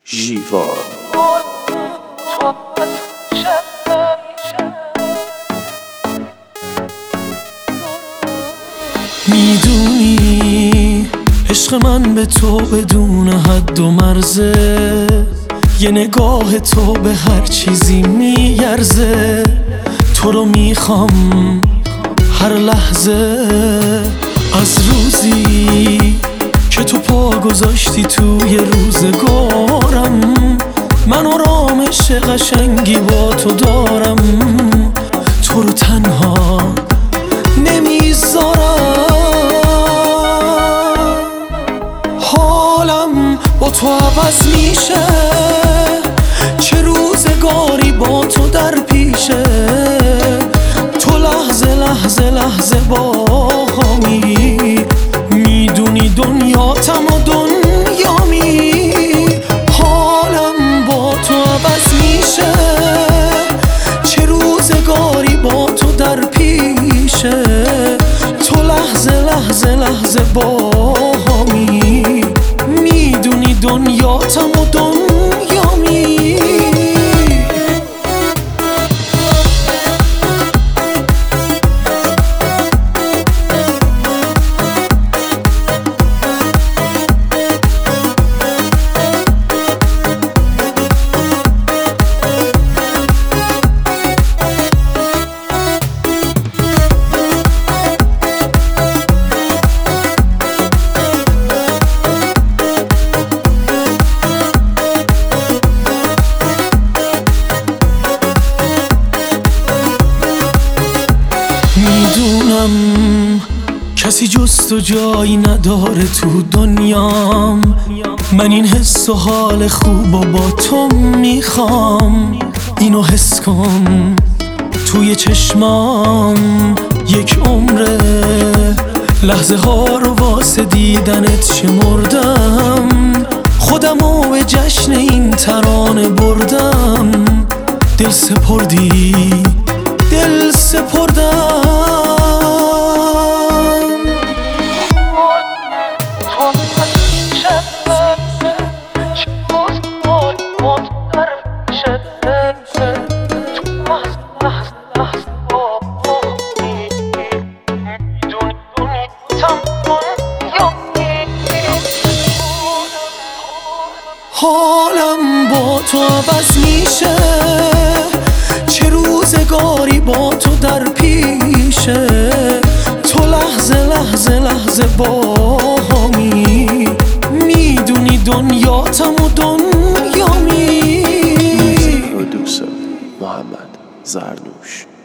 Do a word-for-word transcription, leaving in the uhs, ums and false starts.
ژیوا. میدونی عشق من به تو بدون حد و مرزه، یه نگاه تو به هر چیزی میارزه. تو رو میخوام هر لحظه، از روزی که تو پا گذاشتی توی روزگارم. من آرامش قشنگی با تو دارم، تو رو تنها نمیذارم. حالم با تو عوض میشه، چه روزگاری با تو در پیشه. تو لحظه لحظه لحظه باهامی، میدونی دنیاتم و دنیامی. حالم با تو عوض میشه، چه روزگاری با تو در پیشه. تو لحظه لحظه لحظه باهامی، میدونی دنیاتم و دنیامی. میدونم کسی جز تو جایی نداره تو دنیام. من این حس و حال خوب و با تو میخوام. اینو حس کن توی چشمام، یک عمره لحظه ها رو واسه دیدنت شمردم. خودمو به جشن این ترانه بردم. دل سپردی دل سپردم. حالم با تو عوض میشه، چه روزگاری با تو در پیشه. تو لحظه لحظه لحظه باهامی، میدونی دنیاتم و دنیامی. پرودوسر محمد زرنوش.